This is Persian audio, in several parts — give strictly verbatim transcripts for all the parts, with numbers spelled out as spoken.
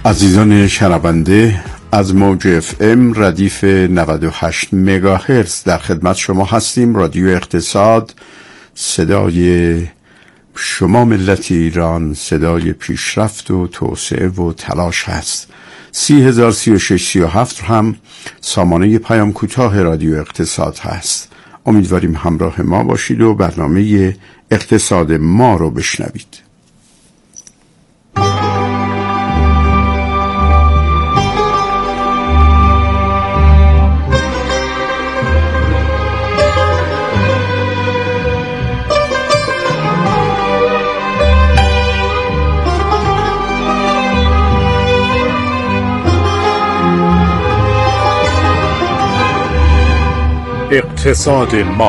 عزیزان شنونده، از موج اف ام ردیف نود و هشت مگاهرتز در خدمت شما هستیم. رادیو اقتصاد، صدای شما ملت ایران، صدای پیشرفت و توسعه و تلاش هست. سی هزار سی و شش سی و هفت هم سامانه پیام کوتاه رادیو اقتصاد هست. امیدواریم همراه ما باشید و برنامه اقتصاد ما رو بشنوید. اقتصاد ما.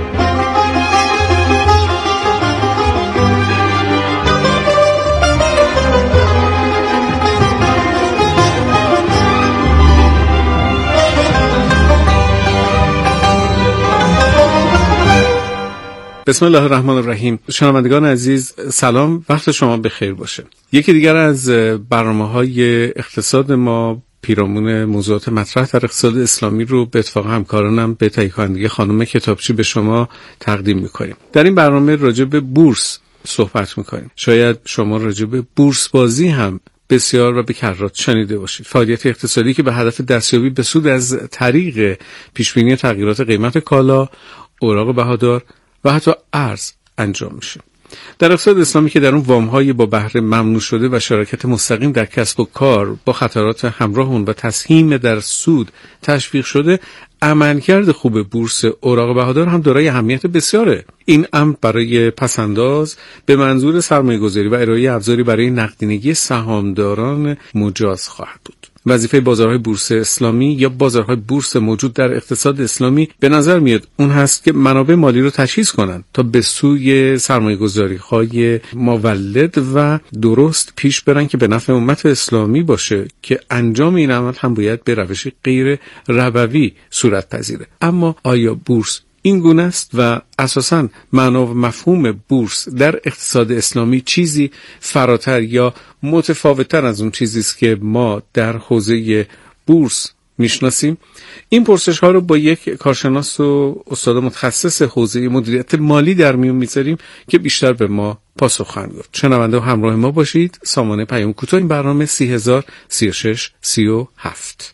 بسم الله الرحمن الرحیم. شنوندگان عزیز، سلام، وقت شما بخیر باشه. یکی دیگر از برنامه‌های اقتصاد ما پیرامون موضوعات مطرح در اقتصاد اسلامی رو به اتفاق همکارانم به تهیه کنندگی خانم کتابچی به شما تقدیم میکنیم. در این برنامه راجع به بورس صحبت میکنیم. شاید شما راجع به بورس بازی هم بسیار و به کرات شنیده باشید. فعالیت اقتصادی که به هدف دستیابی به سود از طریق پیشبینی تغییرات قیمت کالا، اوراق بهادار و حتی ارز انجام میشه. در اقتصاد اسلامی که در اون وام‌های با بهره ممنوع شده و شراکت مستقیم در کسب و کار با خطرات همراه اون و تسهیم در سود تشویق شده، عملکرد خوب بورس اوراق بهادار هم دارای اهمیت بسیاره. این امر برای پسنداز به منظور سرمایه‌گذاری و ارائه ابزاری برای نقدینگی سهامداران مجاز خواهد بود. وظیفه بازارهای بورس اسلامی یا بازارهای بورس موجود در اقتصاد اسلامی به نظر میاد اون هست که منابع مالی رو تجهیز کنند تا به سوی سرمایه‌گذاری‌های مولد و درست پیش برن که به نفع امت اسلامی باشه که انجام این عمل هم باید به روش غیر ربوی صورت پذیره. اما آیا بورس این گونه است و اساساً معنا و مفهوم بورس در اقتصاد اسلامی چیزی فراتر یا متفاوت‌تر از اون چیزی است که ما در حوزه بورس میشناسیم؟ این پرسش ها رو با یک کارشناس و استاد متخصص حوزه مدیریت مالی در میون میذاریم که بیشتر به ما پاسخ خواهند داد. شنونده و همراه ما باشید. سامانه پیام کوتاه این برنامه سی هزار سی و شش سی و هفت.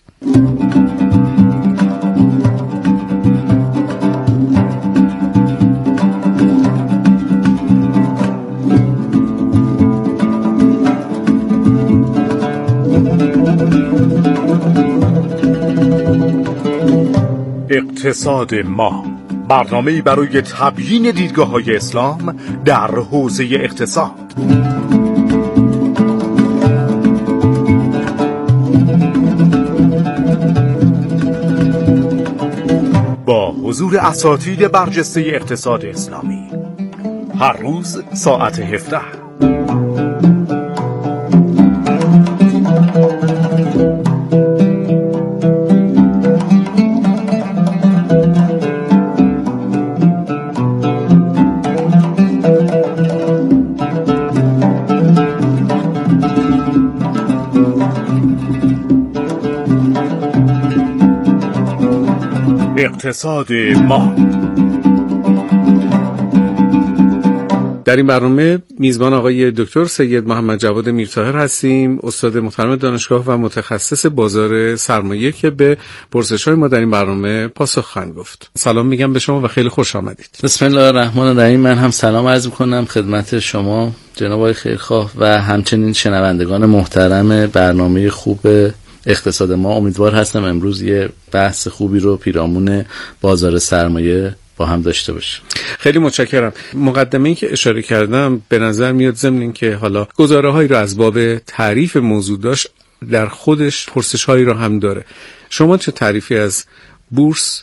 اقتصاد ما، برنامه‌ای برای تبیین دیدگاه‌های اسلام در حوزه اقتصاد. با حضور اساتید برجسته اقتصاد اسلامی، هر روز ساعت هفده. اقتصاد ما. در این برنامه میزبان آقای دکتر سید محمد جواد میرطاهر هستیم، استاد محترم دانشگاه و متخصص بازار سرمایه که به پرسش‌های ما در این برنامه پاسخ خواهند گفت. سلام میگم به شما و خیلی خوش آمدید. بسم الله الرحمن الرحیم. من هم سلام عرض می‌کنم خدمت شما جناب آقای خیرخواه و همچنین شنوندگان محترم برنامه خوب اقتصاد ما. امیدوار هستم امروز یه بحث خوبی رو پیرامون بازار سرمایه با هم داشته باشیم. خیلی متشکرم. مقدمه‌ای که اشاره کردم به نظر میاد ضمن این که حالا گزاره‌هایی رو از باب تعریف موضوع داشت، در خودش پرسش‌هایی رو هم داره. شما چه تعریفی از بورس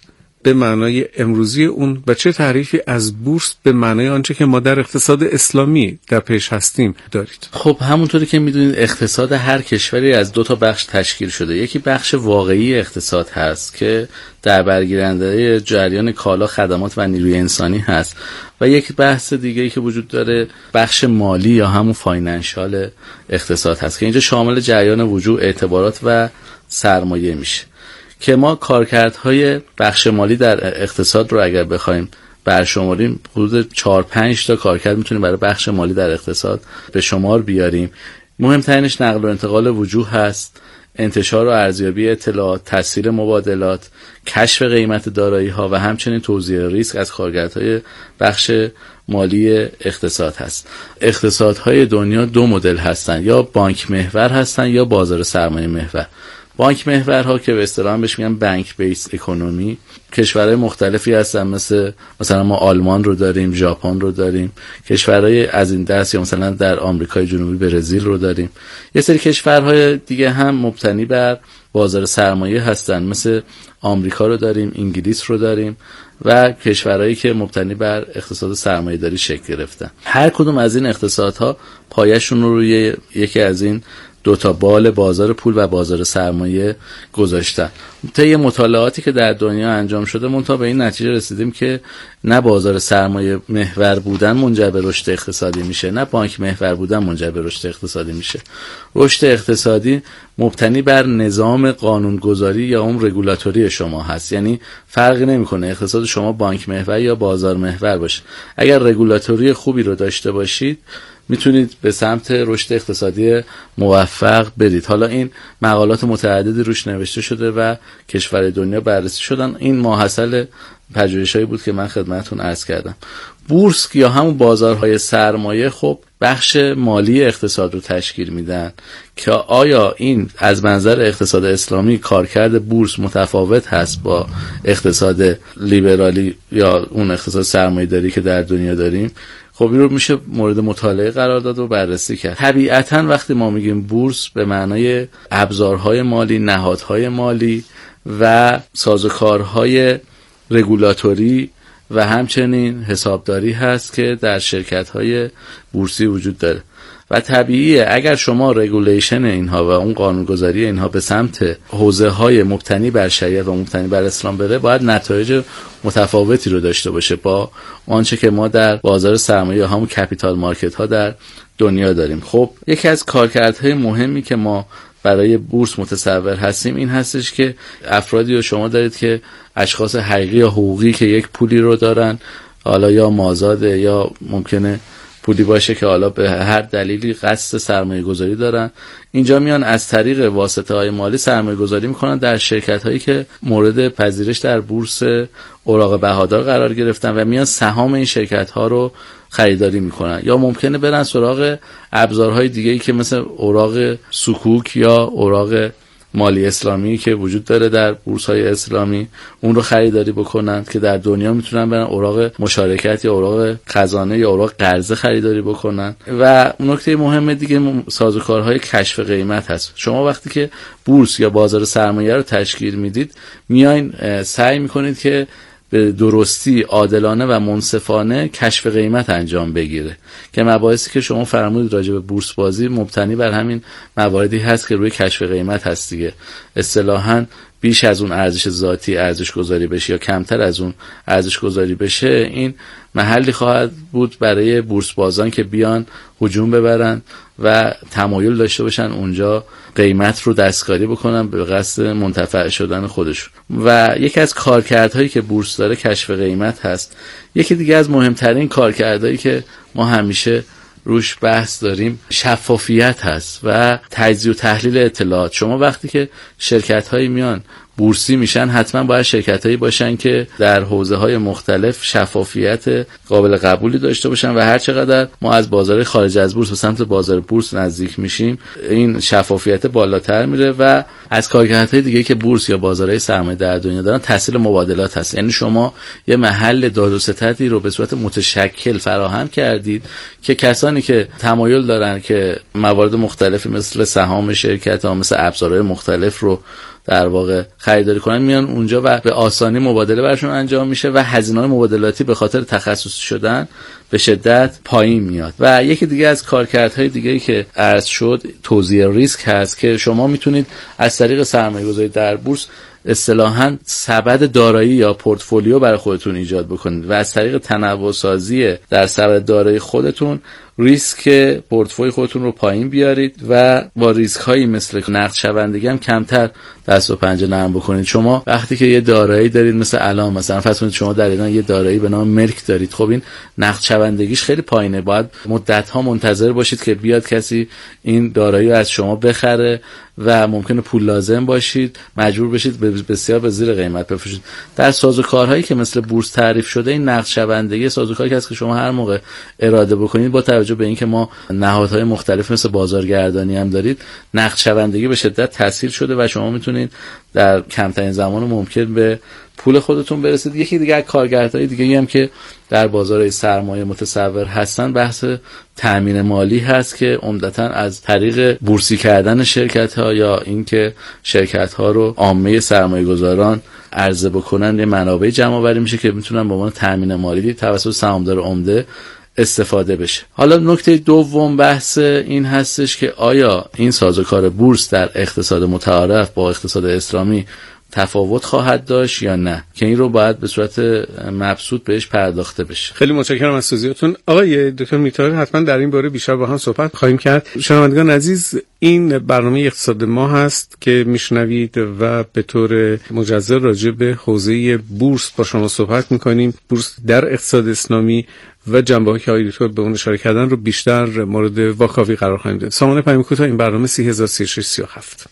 به معنای امروزی اون و چه تعریفی از بورس به معنای آنچه که ما در اقتصاد اسلامی در پیش هستیم دارید؟ خب همونطوری که میدونید اقتصاد هر کشوری از دو تا بخش تشکیل شده. یکی بخش واقعی اقتصاد هست که در برگیرنده جریان کالا، خدمات و نیروی انسانی هست و یک بحث دیگه‌ای که وجود داره بخش مالی یا همون فاینانشال اقتصاد هست که اینجا شامل جریان وجوه، اعتبارات و سرمایه میشه که ما کارکردهای بخش مالی در اقتصاد رو اگر بخوایم برشماریم حدود چهار پنج تا کارکرد میتونیم برای بخش مالی در اقتصاد به شمار بیاریم. مهمترینش نقل و انتقال وجوه هست، انتشار و ارزیابی اطلاعات، تسهیل مبادلات، کشف قیمت دارایی‌ها و همچنین توزیع ریسک از کارکردهای بخش مالی اقتصاد هست. اقتصادهای دنیا دو مدل هستن، یا بانک محور هستن یا بازار سرمایه محور. بانک محورها که به اصطلاح بهش میگن بانک بیس اکونومی، کشورهای مختلفی هستن، مثل مثلا ما آلمان رو داریم، ژاپن رو داریم، کشورهای از این دست یا مثلا در آمریکای جنوبی برزیل رو داریم. یه سری کشورهای دیگه هم مبتنی بر بازار سرمایه هستن، مثل آمریکا رو داریم، انگلیس رو داریم و کشورهایی که مبتنی بر اقتصاد سرمایه‌داری شکل گرفتن. هر کدوم از این اقتصادها پایه‌شون رو روی یکی از این دو تا بال بازار پول و بازار سرمایه گذاشتن. طی مطالعاتی که در دنیا انجام شده منتها به این نتیجه رسیدیم که نه بازار سرمایه محور بودن منجر به رشد اقتصادی میشه، نه بانک محور بودن منجر به رشد اقتصادی میشه. رشد اقتصادی مبتنی بر نظام قانونگذاری یا اون رگولاتوری شما هست، یعنی فرقی نمیکنه اقتصاد شما بانک محور یا بازار محور باشه. اگر رگولاتوری خوبی رو داشته باشید میتونید به سمت رشد اقتصادی موفق برید. حالا این مقالات متعددی روش نوشته شده و کشور دنیا بررسی شدن. این ماحصل پژوهش‌هایی بود که من خدمتتون عرض کردم. بورس یا همون بازارهای سرمایه خب بخش مالی اقتصاد رو تشکیل میدن که آیا این از منظر اقتصاد اسلامی کارکرد بورس متفاوت هست با اقتصاد لیبرالی یا اون اقتصاد سرمایه‌داری که در دنیا داریم؟ خب این رو میشه مورد مطالعه قرار داد و بررسی کرد. طبیعتاً وقتی ما میگیم بورس به معنای ابزارهای مالی، نهادهای مالی و سازوکارهای رگولاتوری و همچنین حسابداری هست که در شرکت‌های بورسی وجود داره و طبیعیه اگر شما رگولیشن اینها و اون قانونگذاری اینها به سمت حوزه‌های مبتنی بر شریعت و مبتنی بر اسلام بره، باید نتایج متفاوتی رو داشته باشه با آنچه که ما در بازار سرمایه یا همون کپیتال مارکت ها در دنیا داریم. خب یکی از کارکردهای مهمی که ما برای بورس متصور هستیم این هستش که افرادی رو شما دارید که اشخاص حقیقی یا حقوقی که یک پولی رو دارن، حالا یا مازاده یا ممکنه پولی باشه که حالا به هر دلیلی قصد سرمایه گذاری دارن، اینجا میان از طریق واسطه های مالی سرمایه گذاری میکنن در شرکت هایی که مورد پذیرش در بورس اوراق بهادار قرار گرفتن و میان سهام این شرکت ها رو خریداری میکنن. یا ممکنه برن سراغ ابزارهای دیگه‌ای که مثل اوراق سکوک یا اوراق مالی اسلامی که وجود داره در بورس‌های اسلامی، اون رو خریداری بکنن که در دنیا میتونن برن اوراق مشارکت یا اوراق خزانه یا اوراق قرضه خریداری بکنن. و نکته مهم دیگه سازوکارهای کشف قیمت هست. شما وقتی که بورس یا بازار سرمایه رو تشکیل میدید میاین سعی میکنید که به درستی، عادلانه و منصفانه کشف قیمت انجام بگیره که مباحثی که شما فرمودید راجع به بورس بازی مبتنی بر همین مواردی هست که روی کشف قیمت هست دیگه. اصطلاحاً بیش از اون ارزش ذاتی ارزش گذاری بشه یا کمتر از اون ارزش گذاری بشه، این محلی خواهد بود برای بورس بازان که بیان هجوم ببرن و تمایل داشته باشن اونجا قیمت رو دستکاری بکنن به قصد منتفع شدن خودشون. و یکی از کارکردهایی که بورس داره کشف قیمت هست. یکی دیگه از مهمترین کارکردهایی که ما همیشه روش بحث داریم شفافیت هست و تجزیه و تحلیل اطلاعات. شما وقتی که شرکت‌هایی میان بورسی میشن حتما باید شرکت‌هایی باشن که در حوزه‌های مختلف شفافیت قابل قبولی داشته باشن و هر چقدر ما از بازار خارج از بورس به سمت بازار بورس نزدیک میشیم این شفافیت بالاتر میره و از کارکردهای دیگه که بورس یا بازارهای سرمایه در دنیا دارن تسهیل مبادلات هست. یعنی شما یه محل داد و ستدی رو به صورت متشکل فراهم کردید که کسانی که تمایل دارن که موارد مختلفی مثل سهام شرکت ها، مثل ابزارهای مختلف رو در واقع خریداری کنن، میان اونجا و به آسانی مبادله برشون انجام میشه و هزینه‌های مبادلاتی به خاطر تخصصی شدن به شدت پایین میاد. و یکی دیگه از کارکردهای دیگه‌ای که عرض شد توزیع ریسک هست که شما میتونید از طریق سرمایه‌گذاری در بورس اصطلاحاً سبد دارایی یا پورتفولیو برای خودتون ایجاد بکنید و از طریق تنوع سازی در سبد دارایی خودتون ریسک پورتفوی خودتون رو پایین بیارید و با ریسک هایی مثل نقد شوندگی هم کمتر دست و پنجه نرم بکنید. شما وقتی که یه دارایی دارید مثل الان مثلا فرض کنید شما در ایران یه دارایی به نام ملک دارید، خب این نقد شوندگیش خیلی پایینه، باید مدت ها منتظر باشید که بیاد کسی این دارایی رو از شما بخره و ممکنه پول لازم باشید مجبور بشید بسیار به زیر قیمت بفروشید. در سازوکارهایی که مثل بورس تعریف شده این نقد شوندگی سازوکاری هست که شما هر موقع اراده بکنید با توجه به اینکه ما نهادهای مختلف مثل بازارگردانی هم دارید، نقد شوندگی به شدت تسهیل شده و شما میتونید در کمترین زمان ممکن به پول خودتون برسید. یکی دیگه از کارکردهای دیگه هم که در بازار سرمایه متصور هستن بحث تأمین مالی هست که عمدتاً از طریق بورسی کردن شرکت ها یا اینکه شرکت ها رو عامه سرمایه گذاران عرضه بکنن یه منابع جمع آوری میشه که میتونن به عنوان تأمین مالی توسط سهامدار عمده استفاده بشه. حالا نکته دوم بحث این هستش که آیا این سازوکار بورس در اقتصاد متعارف با اقتصاد اسلامی تفاوت خواهد داشت یا نه، که این رو باید به صورت مبسوط بهش پرداخته بشه. خیلی متشکرم از توضیحاتون. آقای دکتر میرطاهر، حتما در این باره بیشتر با هم صحبت خواهیم کرد. شنوندگان عزیز، این برنامه اقتصاد ما هست که میشنوید و به طور مجزا راجع به حوزه بورس با شما صحبت میکنیم. بورس در اقتصاد اسلامی و جنبه‌ای که آقای دکتر به اون اشاره کردن رو بیشتر مورد واکاوی قرار خواهیم داد. سامان پیام کوتاه، این برنامه سی هزار و سی و شش سی و هفت.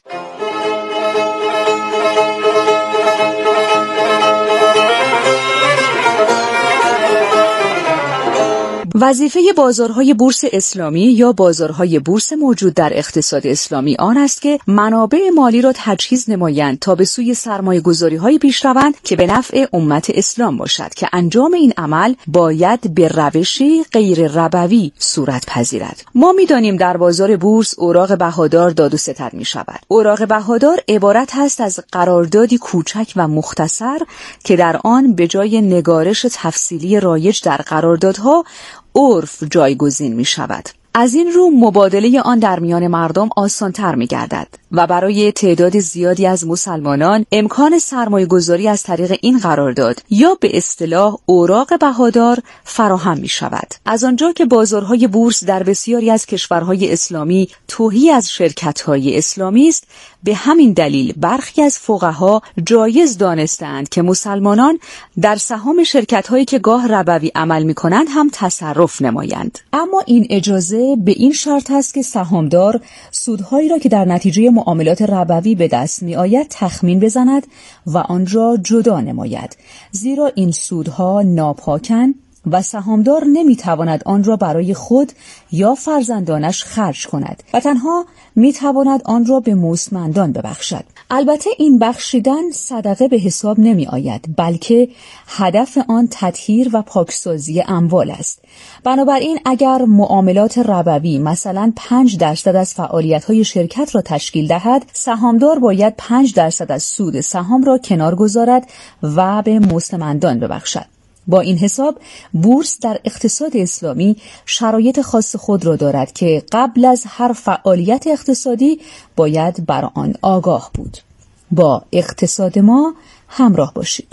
وظیفه بازارهای بورس اسلامی یا بازارهای بورس موجود در اقتصاد اسلامی آن است که منابع مالی را تجهیز نمایند تا به سوی سرمایه‌گذاری‌های پیش روند که به نفع امت اسلام باشد که انجام این عمل باید به روشی غیر ربوی صورت پذیرد. ما می‌دانیم در بازار بورس اوراق بهادار داد و ستد می‌شود. اوراق بهادار عبارت است از قراردادی کوچک و مختصر که در آن به جای نگارش تفصیلی رایج در قراردادها عرف جایگزین می شود. از این رو مبادله آن در میان مردم آسان‌تر می‌گردد و برای تعداد زیادی از مسلمانان امکان سرمایه‌گذاری از طریق این قرارداد یا به اصطلاح اوراق بهادار فراهم می‌شود. از آنجا که بازارهای بورس در بسیاری از کشورهای اسلامی تهی از شرکت‌های اسلامی است، به همین دلیل برخی از فقها جایز دانستند که مسلمانان در سهام شرکت‌هایی که گاه ربوی عمل می‌کنند هم تصرف نمایند. اما این اجازه به این شرط است که سهامدار سودهایی را که در نتیجه معاملات ربوی به دست می آید تخمین بزند و آن را جدا نماید، زیرا این سودها ناپاکند و سهامدار نمی تواند آن را برای خود یا فرزندانش خرج کند و تنها می تواند آن را به مستمندان ببخشد. البته این بخشیدن صدقه به حساب نمی آید، بلکه هدف آن تطهیر و پاکسازی اموال است. بنابراین اگر معاملات ربوی مثلا پنج درصد از فعالیت‌های شرکت را تشکیل دهد، سهامدار باید پنج درصد از سود سهام را کنار گذارد و به مستمندان ببخشد. با این حساب بورس در اقتصاد اسلامی شرایط خاص خود را دارد که قبل از هر فعالیت اقتصادی باید بر آن آگاه بود. با اقتصاد ما همراه باشید.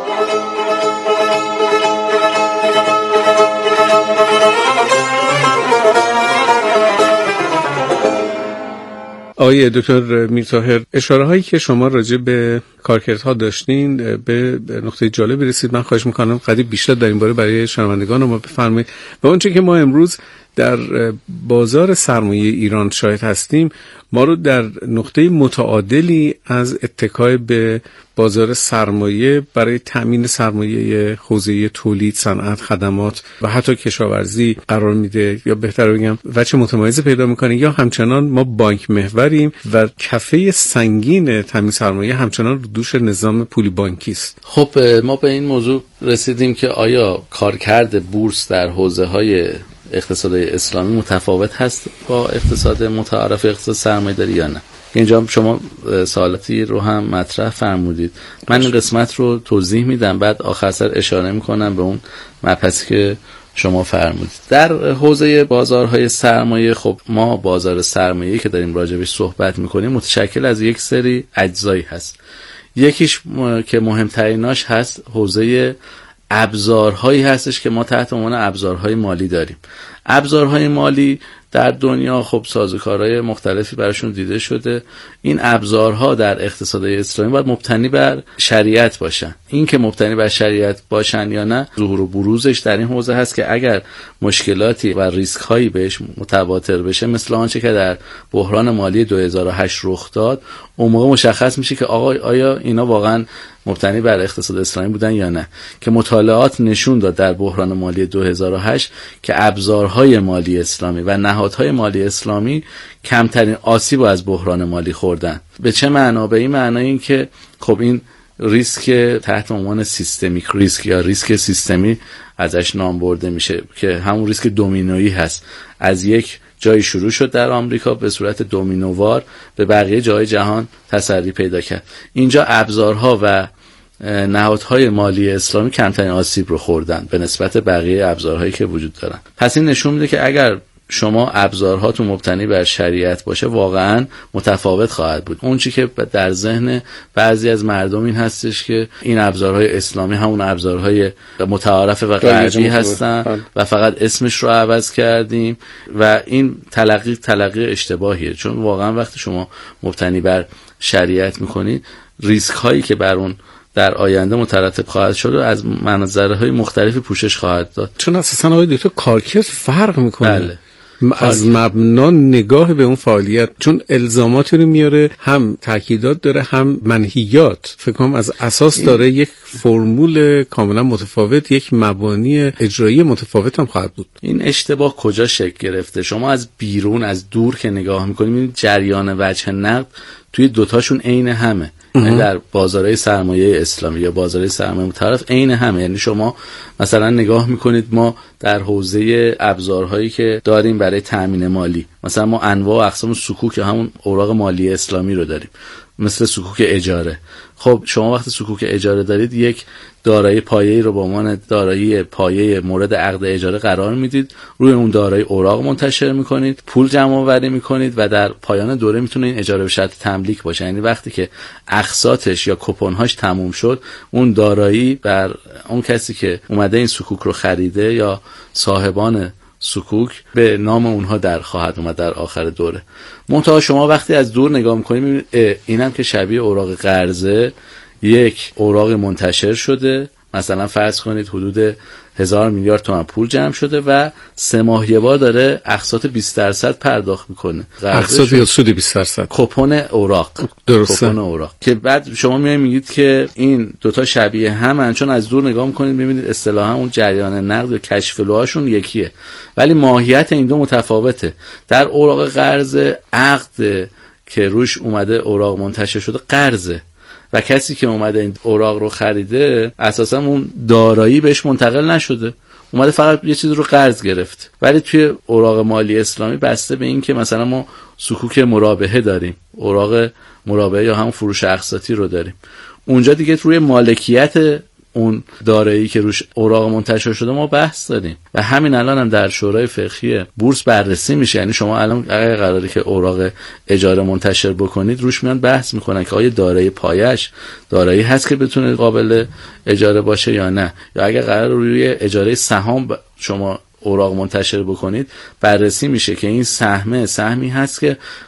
آقای دکتر میرطاهر، اشاره هایی که شما راجع به کارکردها داشتین به نقطه جالب رسید. من خواهش میکنم قدری بیشتر در این باره برای شنوندگان ما بفرمایید و اونچه که ما امروز در بازار سرمایه ایران شاهد هستیم ما رو در نقطه متعادلی از اتکای به بازار سرمایه برای تأمین سرمایه حوزه تولید، صنعت، خدمات و حتی کشاورزی قرار میده، یا بهتر بگم وجه متمایز پیدا میکنه، یا همچنان ما بانک محوریم و کفه سنگین تأمین سرمایه همچنان رو دوش نظام پولی بانکی است. خب ما به این موضوع رسیدیم که آیا کارکرد بورس در حوزه‌های اقتصاد اسلامی متفاوت هست با اقتصاد متعارف اقتصاد سرمایه‌داری یا نه. اینجا شما سوالاتی رو هم مطرح فرمودید، من این قسمت رو توضیح میدم، بعد آخر سر اشاره میکنم به اون مبحثی که شما فرمودید. در حوزه بازارهای سرمایه، خب ما بازار سرمایه‌ای که داریم راجبش صحبت میکنیم متشکل از یک سری اجزایی هست. یکیش م... که مهمتریناش هست حوزه ابزارهایی هستش که ما تحت عنوان ابزارهای مالی داریم. ابزارهای مالی در دنیا خب سازوکارهای مختلفی براشون دیده شده. این ابزارها در اقتصاد اسلامی باید مبتنی بر شریعت باشن. این که مبتنی بر شریعت باشن یا نه، ظهور و بروزش در این حوزه هست که اگر مشکلاتی و ریسک هایی بهش متواتر بشه، مثل آنچه که در بحران مالی دو هزار و هشت رخ داد، اون موقع مشخص میشه که آقا آیا اینا واقعا مبتنی بر اقتصاد اسلامی بودن یا نه. که مطالعات نشون داد در بحران مالی دو هزار و هشت که ابزارهای مالی اسلامی و نهادهای مالی اسلامی کمترین آسیب از بحران مالی خوردن. به چه معنا؟ به این معنای این که خب این ریسک تحت عنوان سیستمیک ریسک یا ریسک سیستمی ازش نام برده میشه، که همون ریسک دومینویی هست. از یک جایی شروع شد در آمریکا، به صورت دومینووار به بقیه جای جهان تسری پیدا کرد. اینجا ابزارها و نهادهای مالی اسلامی کمترین آسیب رو خوردن به نسبت بقیه ابزارهایی که وجود دارن. پس این نشون میده که اگر شما ابزارهاتون مبتنی بر شریعت باشه، واقعا متفاوت خواهد بود. اون چی که در ذهن بعضی از مردم این هستش که این ابزارهای اسلامی همون ابزارهای متعارف و غربی هستن و فقط اسمش رو عوض کردیم، و این تلقی تلقی اشتباهیه. چون واقعا وقتی شما مبتنی بر شریعت میکنید، ریسک هایی که بر اون در آینده مترتب خواهد شد و از منظرهای مختلفی پوشش خواهد داد. چون اساسا آقای دکتر کارکرد فرق میکنه. بله. از مبنا نگاه به اون فعالیت، چون الزاماتی رو میاره، هم تاکیدات داره هم منهیات. فکر کنم از اساس داره یک فرمول کاملا متفاوت، یک مبانی اجرایی متفاوت هم خواهد بود. این اشتباه کجا شکل گرفته؟ شما از بیرون از دور که نگاه میکنید، جریان وجه نقد توی دوتاشون عین همه. یعنی در بازارهای سرمایه اسلامی یا بازارهای سرمایه متعارف عین همه. یعنی شما مثلا نگاه میکنید ما در حوزه ابزارهایی که داریم برای تامین مالی، مثلا ما انواع و اقسام سکوک همون اوراق مالی اسلامی رو داریم، مثل سکوک اجاره. خب شما وقتی سکوک اجاره دارید، یک دارایی پایه‌ای رو به عنوان دارایی پایه مورد عقد اجاره قرار میدید، روی اون دارایی اوراق منتشر میکنید، پول جمع آوری میکنید و در پایان دوره میتونه این اجاره به شرط تملیک باشه. یعنی وقتی که اقساطش یا کوپن‌هاش تموم شد، اون دارایی بر اون کسی که اومده این سکوک رو خریده یا صاحبان سکوک به نام اونها در خواهد اومد در آخر دوره. منتها شما وقتی از دور نگاه میکنید، میبینید اینم که شبیه اوراق قرضه، یک اوراق منتشر شده، مثلا فرض کنید حدود هزار میلیارد تومان پول جمع شده و سه ماه یه بار داره اقساط بیست درصد پرداخت میکنه. اقساط یا سود بیست درصد. کوپن اوراق. درسته. کوپن اوراق. که بعد شما میایید میگید که این دوتا شبیه همن، چون از دور نگاه میکنید میبینید اصطلاحا اون جریان نقد و کش فلوهاشون یکیه، ولی ماهیت این دو متفاوته. در اوراق قرض، عقد که روش اومده اوراق منتشر شده قرضه و کسی که اومده این اوراق رو خریده اساسا اون دارایی بهش منتقل نشده، اومده فقط یه چیز رو قرض گرفت. ولی توی اوراق مالی اسلامی بسته به این که مثلا ما سکوک مرابحه داریم، اوراق مرابحه یا هم فروش اقساطی رو داریم، اونجا دیگه روی مالکیت اون دارایی که روش اوراق منتشر شده ما بحث داریم و همین الان هم در شورای فقهی بورس بررسی میشه. یعنی شما الان اگه قراره که اوراق اجاره منتشر بکنید، روش میان بحث میکنن که آیا دارایی پایش دارایی هست که بتونه قابل اجاره باشه یا نه، یا اگه قرار روی اجاره سهام شما اوراق منتشر بکنید، بررسی میشه که این سهمه سهمی هست که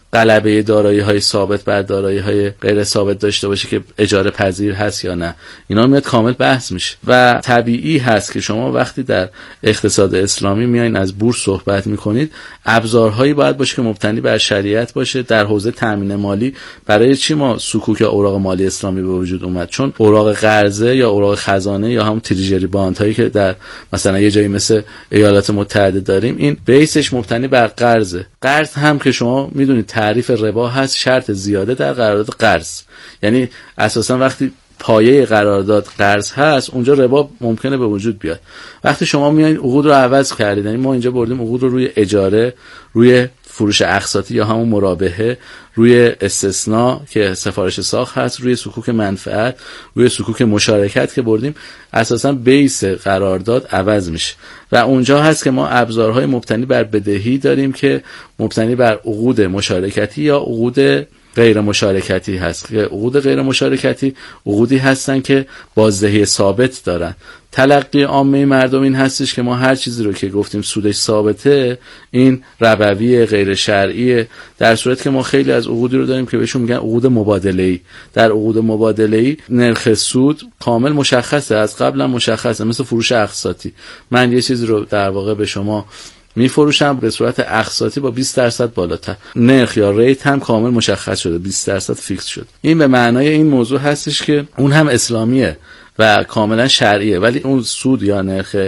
غلبه دارایی‌های ثابت بر دارایی‌های غیر ثابت داشته باشه که اجاره پذیر هست یا نه. اینا میاد کامل بحث میشه و طبیعی هست که شما وقتی در اقتصاد اسلامی میایین از بورس صحبت میکنید، ابزارهایی باید باشه که مبتنی بر شریعت باشه. در حوزه تامین مالی برای چی ما سکوک اوراق مالی اسلامی به وجود اومد؟ چون اوراق قرضه یا اوراق خزانه یا همون تریژری باند هایی که در مثلا یه جایی مثل ایالات متحده داریم، این بیسش مبتنی بر قرضه. قرض هم که شما میدونید تعریف ربا هست، شرط زیاده در قرارداد قرض. یعنی اساسا وقتی پایه قرارداد قرض هست، اونجا ربا ممکنه به وجود بیاد. وقتی شما میایین عقود رو عوض کردید، یعنی ما اینجا بردیم عقود رو روی اجاره، روی فروش اقساطی یا همون مرابحه، روی استثناء که سفارش ساخت هست، روی سکوک منفعت، روی سکوک مشارکت که بردیم، اساسا بیس قرارداد عوض میشه و اونجا هست که ما ابزارهای مبتنی بر بدهی داریم که مبتنی بر عقود مشارکتی یا عقود غیر مشارکتی هست. که عقود غیر مشارکتی عقودی هستن که بازدهی ثابت دارن. تلقی عامه مردم این هستش که ما هر چیزی رو که گفتیم سودش ثابته، این ربوی غیر شرعیه، در صورتی که ما خیلی از عقودی رو داریم که بهشون میگن عقود مبادله‌ای. در عقود مبادله‌ای نرخ سود کامل مشخصه، از قبلا مشخصه، مثل فروش اقساطی. من یه چیزی رو در واقع به شما میفروشم به صورت اقساطی با بیست درصد بالاتر، نرخ یا ریت هم کامل مشخص شده، بیست درصد فیکس شد. این به معنای این موضوع هستش که اون هم اسلامیه و کاملا شرعیه، ولی اون سود یا نرخ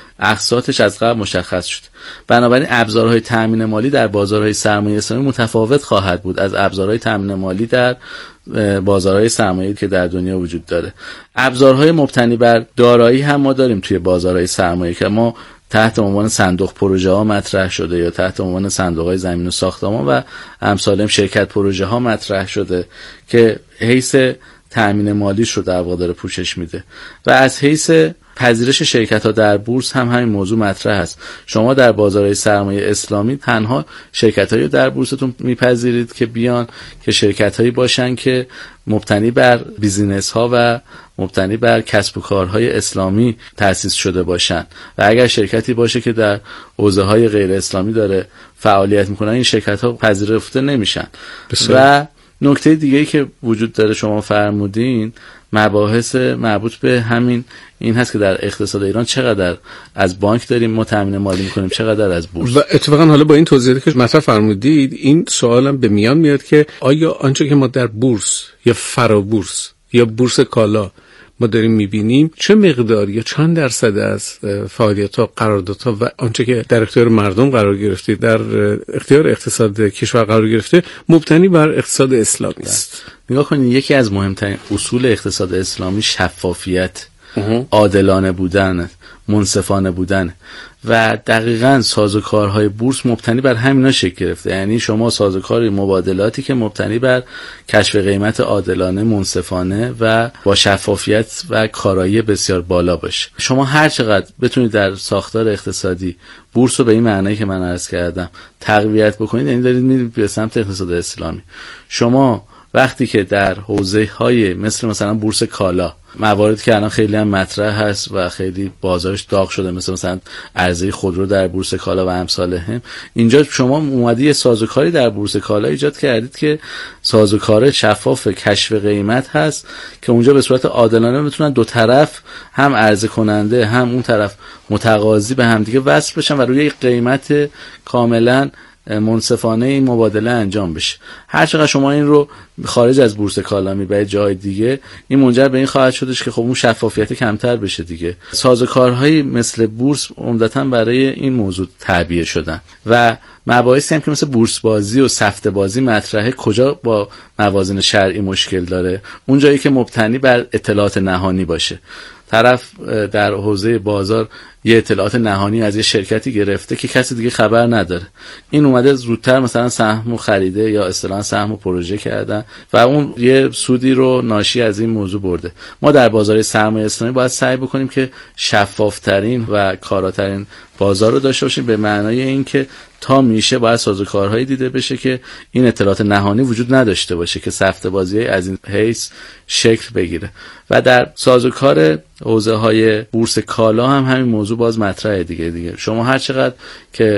اقساطش از قبل مشخص شد. بنابراین ابزارهای تامین مالی در بازارهای سرمایه اسلامی متفاوت خواهد بود از ابزارهای تامین مالی در بازارهای سرمایه که در دنیا وجود داره. ابزارهای مبتنی بر دارایی هم ما داریم توی بازارهای سرمایه که ما تحت عنوان صندوق پروژه ها مطرح شده یا تحت عنوان صندوق های زمین و ساختمان و امثال شرکت پروژه ها مطرح شده که حیث تامین مالیش رو در واقع داره پوشش میده و از حیث پذیرش شرکت ها در بورس هم همین موضوع مطرح است. شما در بازارهای سرمایه اسلامی تنها شرکت هایی در بورستون میپذیرید که بیان که شرکت هایی باشن که مبتنی بر بیزینس ها و مبتنی بر کسب و کارهای اسلامی تأسیس شده باشن و اگر شرکتی باشه که در حوزه های غیر اسلامی داره فعالیت میکنن، این شرکت ها پذیرفته نمیشن. بسیار. و نکته دیگه‌ای که وجود داره شما فرمودین مباحث مربوط به همین این هست که در اقتصاد ایران چقدر از بانک داریم ما تامین مالی میکنیم، چقدر از بورس. و اتفاقا حالا با این توضیحاتی که مطرح فرمودید این سوالم به میان میاد که آیا آنچه که ما در بورس یا فرابورس یا بورس کالا ما داریم میبینیم چه مقدار یا چند درصد از فعالیت‌ها، قراردادها و آنچه که در اختیار مردم قرار گرفته، در اختیار اقتصاد کشور قرار گرفته، مبتنی بر اقتصاد اسلامی است؟ نگاه کنید، یکی از مهمترین اصول اقتصاد اسلامی شفافیت، عادلانه بودن، منصفانه بودن و دقیقاً سازوکارهای بورس مبتنی بر همینا شکل گرفته. یعنی شما سازوکار مبادلاتی که مبتنی بر کشف قیمت عادلانه، منصفانه و با شفافیت و کارایی بسیار بالا باشه. شما هر چقدر بتونید در ساختار اقتصادی بورس رو به این معنی که من عرض کردم تقویت بکنید، یعنی دارید میرید به سمت اقتصاد اسلامی. شما وقتی که در حوزه‌های مثل مثلا بورس کالا، مواردی که الان خیلی هم مطرح هست و خیلی بازارش داغ شده، مثل مثلا عرضه خودرو در بورس کالا و امثال هم، اینجا شما اومدی یه سازوکاری در بورس کالا ایجاد کردید که سازوکار شفاف کشف قیمت هست که اونجا به صورت عادلانه میتونن دو طرف، هم عرضه کننده هم اون طرف متقاضی، به هم دیگه وصل بشن و روی قیمت کاملا منصفانه این مبادله انجام بشه. هر چقدر شما این رو خارج از بورس کالا میبرید جای دیگه، این منجر به این خواهد شدش که خب اون شفافیت کمتر بشه دیگه. سازوکارهایی مثل بورس عمدتاً برای این موضوع تعبیه شدن و مباحثی هم که مثل بورس بازی و سفته بازی مطرحه کجا با موازین شرعی مشکل داره؟ اون جایی که مبتنی بر اطلاعات نهانی باشه. طرف در حوزه بازار یه اطلاعات نهانی از یه شرکتی گرفته که کسی دیگه خبر نداره، این اومده زودتر مثلا سهمو خریده یا اصطلاحاً سهمو پروژه کردن و اون یه سودی رو ناشی از این موضوع برده. ما در بازار سرمایه اسلامی باید سعی بکنیم که شفافترین و کاراترین بازار رو داشته باشیم، به معنای این که تا میشه باید سازوکارهایی دیده بشه که این اطلاعات نهانی وجود نداشته باشه که سفته بازی از این حیث شکل بگیره. و در سازوکار حوزه های بورس کالا هم همین موضوع باز مطرحه دیگه دیگه شما هر چقدر که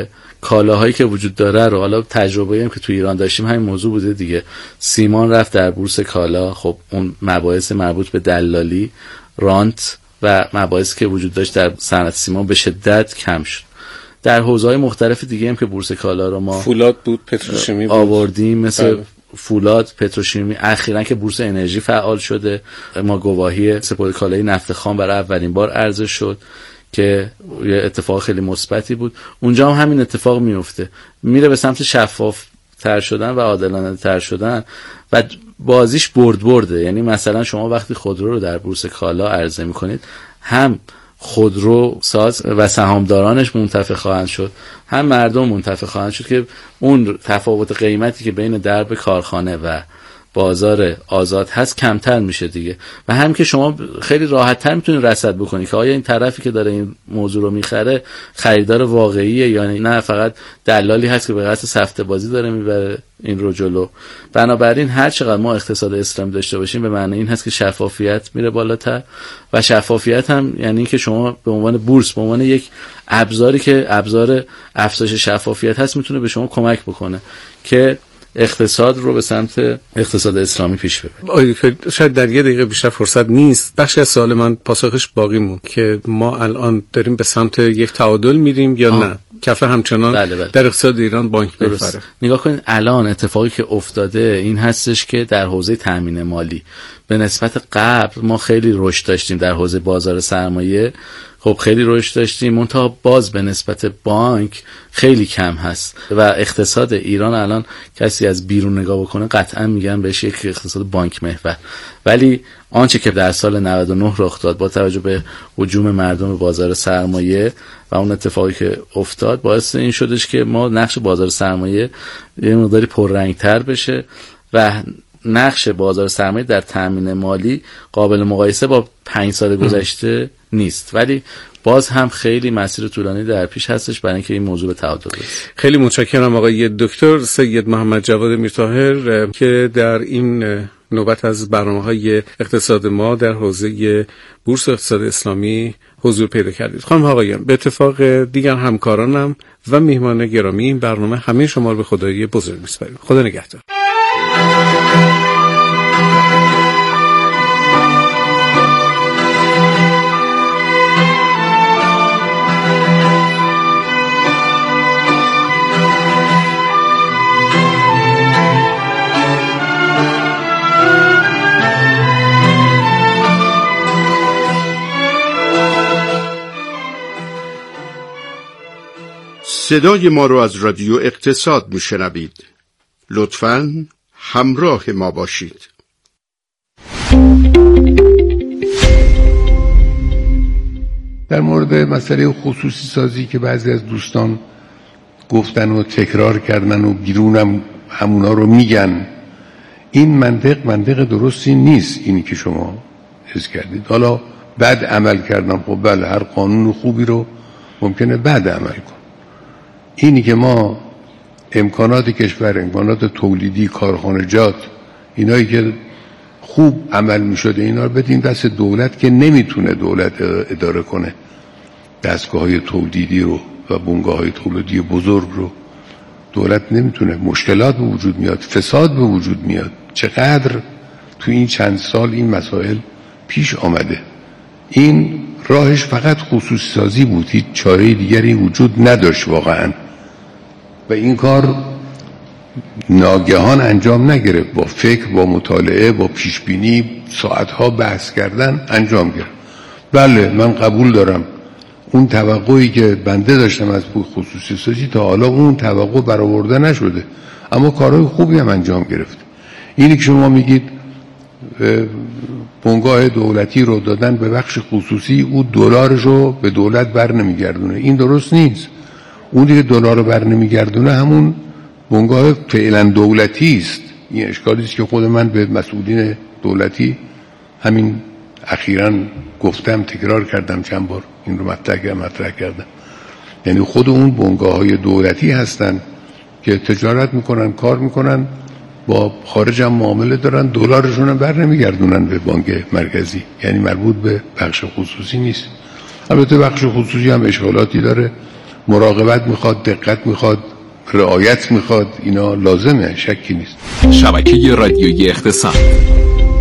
کالاهایی که وجود داره رو، حالا تجربه‌ای هم که تو ایران داشتیم همین موضوع بوده دیگه. سیمان رفت در بورس کالا، خب اون مباحث مربوط به دلالی، رانت و مباحثی که وجود داشت در صنعت سیمان به شدت کم شد. در حوزه‌های مختلف دیگه هم که بورس کالا رو ما فولاد بود، پتروشیمی بود آوردیم، مثل بله. فولاد، پتروشیمی، اخیراً که بورس انرژی فعال شده، ما گواهی سپرد کالای نفت خام برای اولین بار عرضه شد که یه اتفاق خیلی مثبتی بود. اونجا هم همین اتفاق میفته، میره به سمت شفاف تر شدن و عادلانه تر شدن و بازیش برد برده. یعنی مثلا شما وقتی خودرو رو در بورس کالا عرضه میکنید، هم خودرو ساز و سهامدارانش منتفع خواهند شد، هم مردم منتفع خواهند شد که اون تفاوت قیمتی که بین درب کارخانه و بازار آزاد هست کمتر میشه دیگه. و هم که شما خیلی راحت تر میتونید رصد بکنید که آیا این طرفی که داره این موضوع رو میخره خریدار واقعیه یا نه فقط دلالی هست که به قصد سفته بازی داره میبره این رو جلو. بنابراین هر چقدر ما اقتصاد اسلامی داشته باشیم به معنی این هست که شفافیت میره بالاتر و شفافیت هم یعنی این که شما به عنوان بورس، به عنوان یک ابزاری که ابزار افزایش شفافیت هست، میتونه به شما کمک بکنه که اقتصاد رو به سمت اقتصاد اسلامی پیش ببریم. شاید در یه دقیقه بیشتر فرصت نیست. بخشی از سوال من پاسخش باقی موند که ما الان داریم به سمت یک تعادل میریم یا آه. نه کفه همچنان بله بله. در اقتصاد ایران بانک میفره. نگاه کنید الان اتفاقی که افتاده این هستش که در حوزه تامین مالی به نسبت قبل ما خیلی رشد داشتیم. در حوزه بازار سرمایه خب خیلی رشد داشتیم، منتها باز به نسبت بانک خیلی کم هست و اقتصاد ایران الان کسی از بیرون نگاه بکنه قطعا میگن بهش یک اقتصاد بانک محور. ولی آنچه که در سال نود و نه رخ داد با توجه به هجوم مردم به بازار سرمایه و اون اتفاقی که افتاد باعث این شدش که ما نقش بازار سرمایه یه مقداری پررنگ‌تر بشه و نقش بازار سرمایه در تامین مالی قابل مقایسه با پنج سال گذشته نیست، ولی باز هم خیلی مسیر طولانی در پیش هستش برای اینکه این موضوع به تعادل برسه. خیلی متشکرم آقای دکتر سید محمد جواد میرطاهر که در این نوبت از برنامه‌های اقتصاد ما در حوزه بورس اقتصاد اسلامی حضور پیدا کردید. خانم آقایان، به اتفاق دیگر همکارانم و میهمان گرامی این برنامه همه شما رو به خدای بزرگ میسپاریم. خدا نگهدار. صدای ما رو از رادیو اقتصاد میشنوید. لطفاً همراه ما باشید. در مورد مسئله خصوصی سازی که بعضی از دوستان گفتن و تکرار کردن و بیرونم همونا رو میگن، این منطق منطق درستی نیست. اینی که شما حس کردید حالا بد عمل کردم، خب بله هر قانون خوبی رو ممکنه بد عمل کن. اینی که ما امکانات کشور، امکانات تولیدی، کارخانجات، اینایی که خوب عمل می شده اینا رو بدین دست دولت که نمیتونه دولت اداره کنه دستگاه های تولیدی رو و بنگاه های تولیدی بزرگ رو. دولت نمیتونه، مشکلات به وجود میاد، فساد به وجود میاد. چقدر تو این چند سال این مسائل پیش آمده. این راهش فقط خصوصی سازی بود، هیچ چاره دیگری وجود نداشت واقعا و این کار ناگهان انجام نگرفت، با فکر، با مطالعه، با پیشبینی، ساعتها بحث کردن انجام گرفت. بله من قبول دارم اون توقعی که بنده داشتم از خصوصی سازی تا حالا اون توقع برآورده نشده، اما کارهای خوبی هم انجام گرفت. اینی که شما میگید بنگاه دولتی رو دادن به بخش خصوصی، او دلارش رو به دولت بر نمیگردونه، این درست نیست. اون دیگه دلار رو بر نمیگردونه همون بنگاه فعلا دولتی است. این اشکالی است که خود من به مسئولین دولتی همین اخیراً گفتم، تکرار کردم چند بار این رو مطرح مطرح کردم. یعنی خود اون بنگاه های دولتی هستن که تجارت میکنن، کار میکنن، با خارج هم معامله دارن، دلارشون هم بر نمیگردونن به بانک مرکزی، یعنی مربوط به بخش خصوصی نیست. البته بخش خصوصی هم اشکالاتی داره، مراقبت میخواد، دقت میخواد، رعایت میخواد. اینا لازمه، شکی نیست. شبکه رادیویی اقتصاد